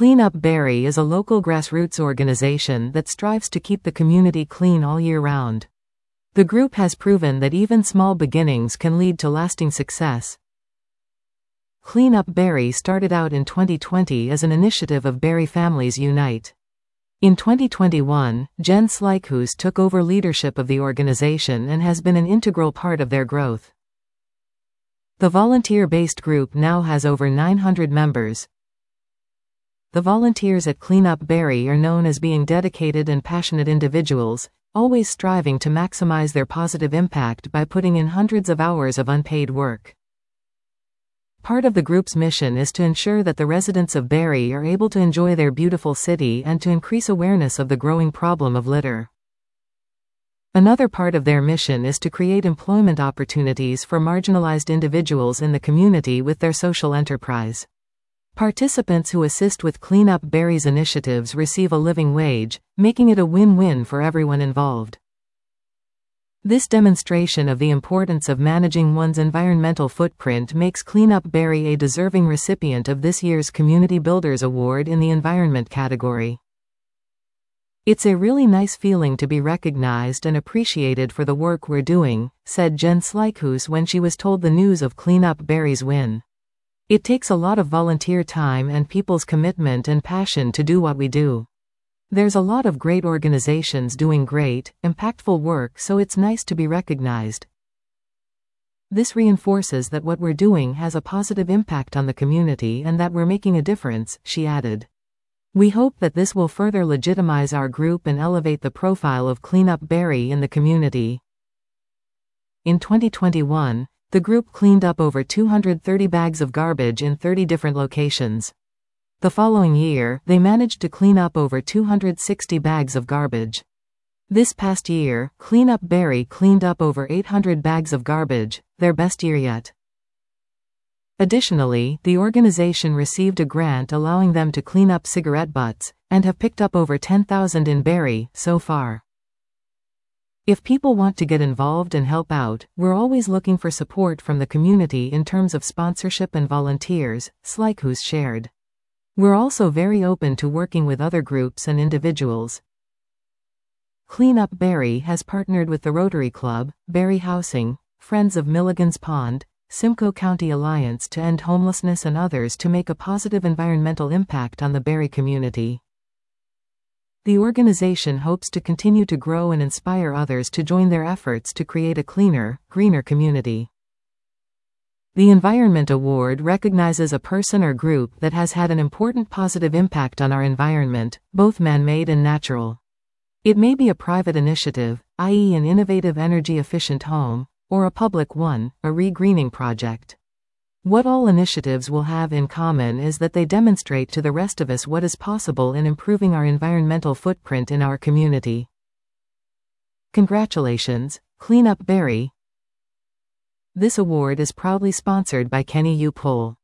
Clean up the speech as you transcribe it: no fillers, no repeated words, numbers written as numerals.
Clean Up Barrie is a local grassroots organization that strives to keep the community clean all year round. The group has proven that even small beginnings can lead to lasting success. Clean Up Barrie started out in 2020 as an initiative of Barrie Families Unite. In 2021, Jen Slykhus took over leadership of the organization and has been an integral part of their growth. The volunteer-based group now has over 900 members. The volunteers at Clean Up Barrie are known as being dedicated and passionate individuals, always striving to maximize their positive impact by putting in hundreds of hours of unpaid work. Part of the group's mission is to ensure that the residents of Barrie are able to enjoy their beautiful city and to increase awareness of the growing problem of litter. Another part of their mission is to create employment opportunities for marginalized individuals in the community with their social enterprise. Participants who assist with Clean Up Barrie's initiatives receive a living wage, making it a win-win for everyone involved. This demonstration of the importance of managing one's environmental footprint makes Clean Up Barrie a deserving recipient of this year's Community Builders Award in the Environment category. "It's a really nice feeling to be recognized and appreciated for the work we're doing," said Jen Slykhus when she was told the news of Clean Up Barrie's win. "It takes a lot of volunteer time and people's commitment and passion to do what we do. There's a lot of great organizations doing great, impactful work, so it's nice to be recognized. This reinforces that what we're doing has a positive impact on the community and that we're making a difference," she added. "We hope that this will further legitimize our group and elevate the profile of Clean Up Barrie in the community." In 2021, the group cleaned up over 230 bags of garbage in 30 different locations. The following year, they managed to clean up over 260 bags of garbage. This past year, Clean Up Barrie cleaned up over 800 bags of garbage, their best year yet. Additionally, the organization received a grant allowing them to clean up cigarette butts, and have picked up over 10,000 in Barrie so far. "If people want to get involved and help out, we're always looking for support from the community in terms of sponsorship and volunteers," Slykhus shared. "We're also very open to working with other groups and individuals." Clean Up Barrie has partnered with the Rotary Club, Barrie Housing, Friends of Milligan's Pond, Simcoe County Alliance to End Homelessness and others to make a positive environmental impact on the Barrie community. The organization hopes to continue to grow and inspire others to join their efforts to create a cleaner, greener community. The Environment Award recognizes a person or group that has had an important positive impact on our environment, both man-made and natural. It may be a private initiative, i.e. an innovative energy-efficient home, or a public one, a re-greening project. What all initiatives will have in common is that they demonstrate to the rest of us what is possible in improving our environmental footprint in our community. Congratulations, Clean Up Barrie. This award is proudly sponsored by Kenny U. Pohl.